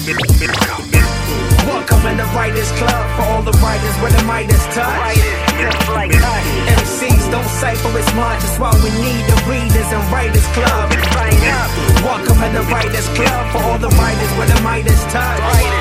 Welcome in the Writers Club for all the writers with the Midas touch. MCs don't cipher as much, that's why we need the Readers and Writers Club. Welcome in the Writers Club for all the writers with the Midas touch.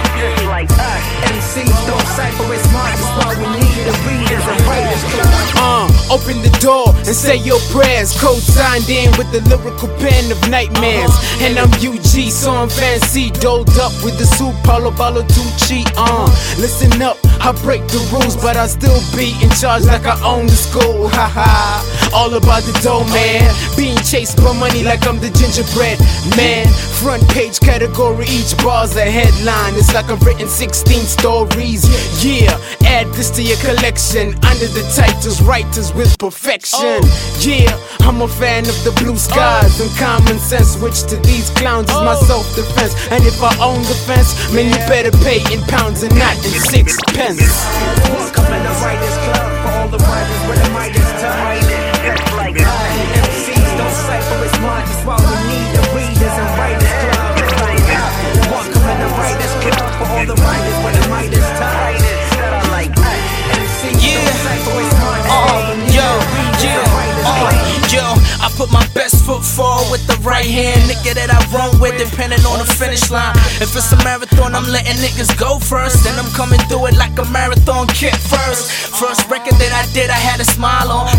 MCs don't cipher as much, that's why we need the Readers and Writers Club. Open the door and say your prayers. Code signed in with the lyrical pen of nightmares. And I'm UG, so I'm fancy, doled up with the soup, Paulo Tucci. Listen up, I break the rules, but I still be in charge like I own the school. Haha, all about the dough, man. Being chased by money like I'm the gingerbread man. Front page category, each bar's a headline. It's like I've written 16 stories. Yeah, add this to your collection under the titles Writers with Perfection. Yeah, I'm a fan of the blue skies and common sense, which to these clowns is my self-defense. And if I own the fence, man, you better pay in pounds and not in 6 pence. Welcome in the Writers Club for all the writers with the Midas touch. MCs don't cipher as much, that's why we need the Readers and Writers Club. Welcome in the Writers Club for all the writers with the Midas touch. MCs don't cipher as much, that's why we need the Readers and Writers Club. Yo, I put my best foot forward with the right hand, nigga that I run with, depending on the finish line. If it's a marathon, I'm letting niggas go first, then I'm coming through it like a marathon kid first. First record that I did, I had a smile on.